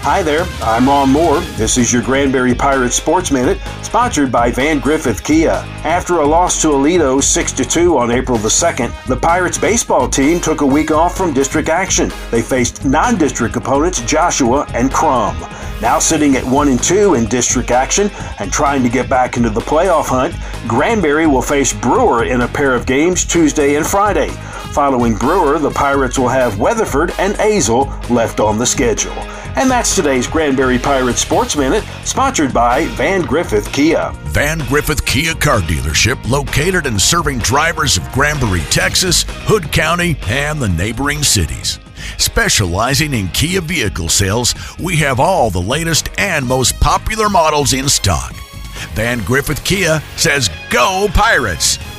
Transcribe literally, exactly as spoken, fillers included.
Hi there, I'm Ron Moore. This is your Granbury Pirates Sports Minute, sponsored by Van Griffith Kia. After a loss to Aledo six to two on April the second, the Pirates baseball team took a week off from district action. They faced non-district opponents Joshua and Crum. Now sitting at one and two in district action and trying to get back into the playoff hunt, Granbury will face Brewer in a pair of games Tuesday and Friday. Following Brewer, the Pirates will have Weatherford and Azle left on the schedule. And that's today's Granbury Pirates Sports Minute, sponsored by Van Griffith Kia. Van Griffith Kia Car Dealership, located and serving drivers of Granbury, Texas, Hood County, and the neighboring cities. Specializing in Kia vehicle sales, we have all the latest and most popular models in stock. Van Griffith Kia says, "Go Pirates!"